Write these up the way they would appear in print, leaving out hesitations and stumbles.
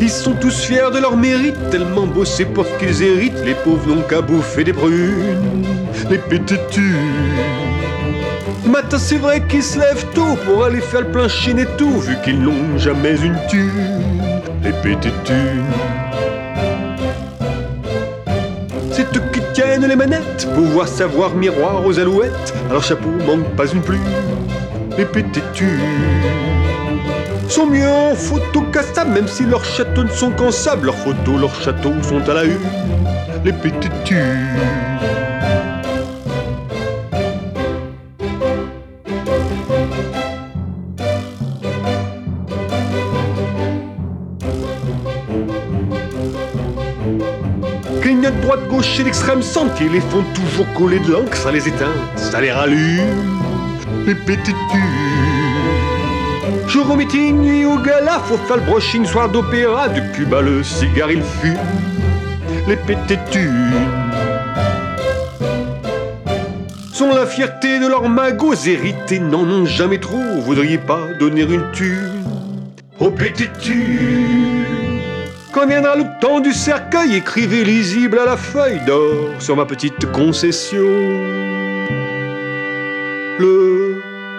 Ils sont tous fiers de leur mérite, tellement bossés pour ce qu'ils héritent. Les pauvres n'ont qu'à bouffer des prunes, les pététus. Le matin c'est vrai qu'ils se lèvent tôt pour aller faire le plein chine et tout, vu qu'ils n'ont jamais une thune, les pététus. C'est eux qui tiennent les manettes, pouvoir savoir miroir aux alouettes. À leur chapeau manque pas une plume, les pététus. Sont mieux en photo qu'à ça, même si leurs châteaux ne sont qu'en sable. Leurs photos, leurs châteaux sont à la une, les pététus. Clignotent droite, gauche et l'extrême centre, qui les font toujours coller de l'encre. Ça les éteint, ça les rallume, les pététus. Jour au meeting, nuit au gala, faut faire le brushing, soir d'opéra. De Cuba le cigare il fume, les pététus. Sont la fierté de leurs magots, hérités n'en ont jamais trop. Voudriez pas donner une thune aux pététus? Quand viendra le temps du cercueil, écrivez lisible à la feuille d'or sur ma petite concession: le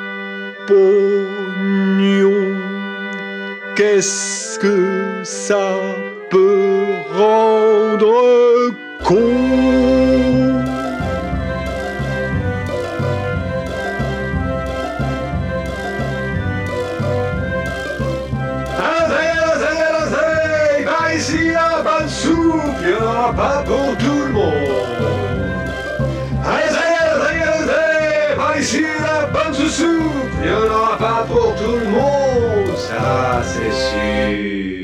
pognon, qu'est-ce que ça peut rendre con? Ici la bonne soupe, il n'y en aura pas pour tout le monde. Allez, ici la bonne soupe, il n'y en aura pas pour tout le monde, ça c'est sûr.